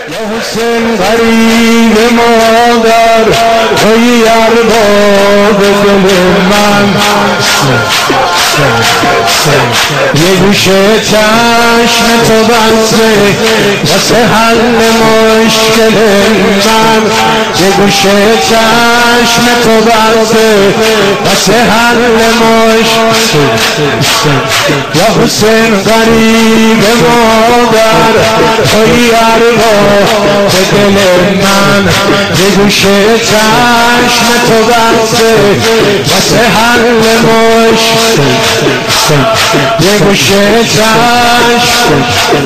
یا حسین غریب مادر توی ارباب دل من یه گوشه چشم تو بسته واسه حل مشکل من یه گوشه چشم تو بسته واسه حل مشکل یا حسین غریب مادر توی ارباب دل من یه گوشه چشم تو بسته واسه حل مشکل یه گوشه چشم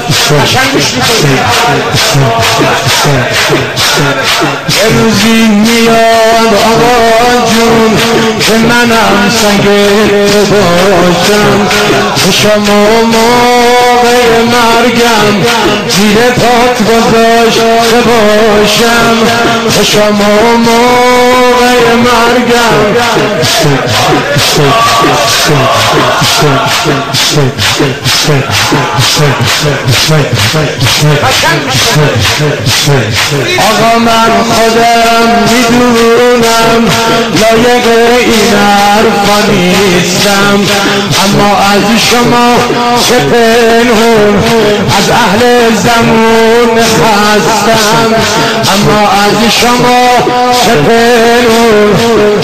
یه روزی میاد آقا جون که منم سنگ تو باشم شما موقع مرگم زیر پات گذاشته باشم شما موقع مرگم آقا من خودم میدونم لایق این حرفا نیستم اما از شما چه پنهون از اهل زمون خستم اما از شما چه پنهون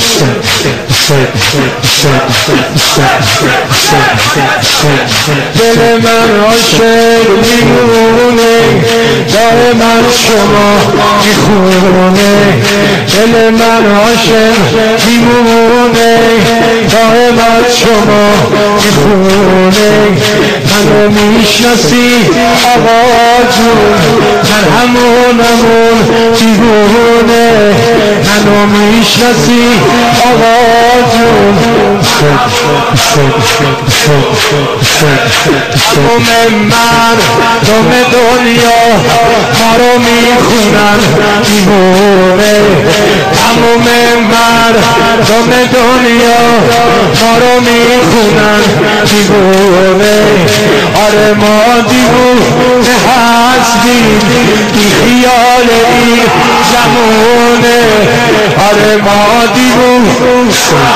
دل من عاشق میمونه دائما شما میخونه دل من عاشق میمونه دائما شما میخونه منو میشناسی آقا جون من همونمون دیوونه منو میشناسی آقا جون تمام مردم دنیا ما رو میخونن دیوونه تمام مردم دنیا ما رو میخونن دیوونه آره ما دیوونه هستیم بی خیال این زمونه آره ما دیوونه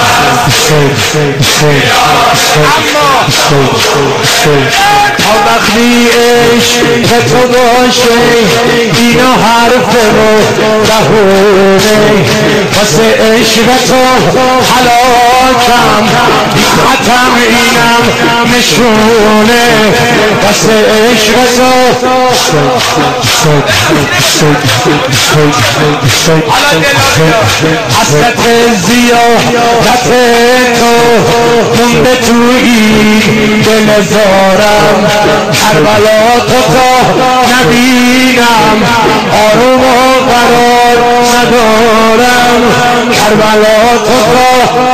تا وقتی عشق تو باشه اینا حرف رو بهونه واسه عشق تو هلاکم بی ختم اینم نشونه واسه عشق تو حسرت زیادت تو مونده توی دل زارم کربلا تو تا نبینم آروم و قرار ندارم کربلا تو تا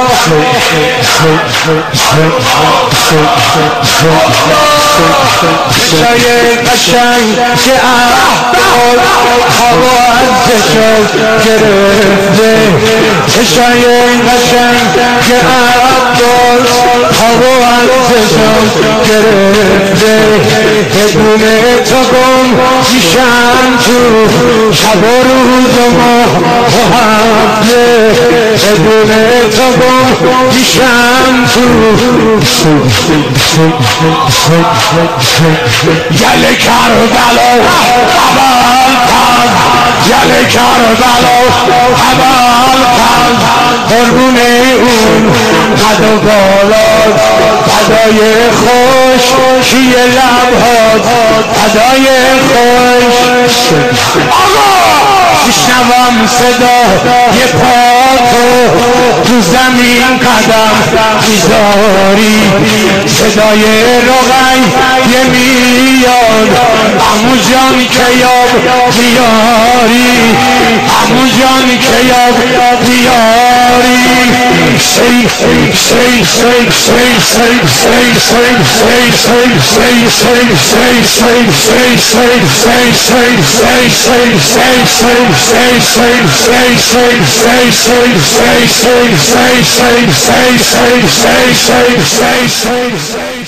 چشای قشنگ که احبال هوا از چشم گرفته چشای قشنگ که احبال هوا از چشم گرفته بدون تو گم میشم تو شب و روز و ماه و هفته بدون تو گم میشم تو گل کربلا اول پس گل کربلا اول پس قربون اون قد و بالات فدای خوشی لبهات فدای خوش میشنوم صدای پاتو تو زمین قدم میذاری صدای رقیه میاد عمو جان که یاب بیاری عمو جان که یاب بیاری سی سی سی سی سی سی سی سی سی سی سی سی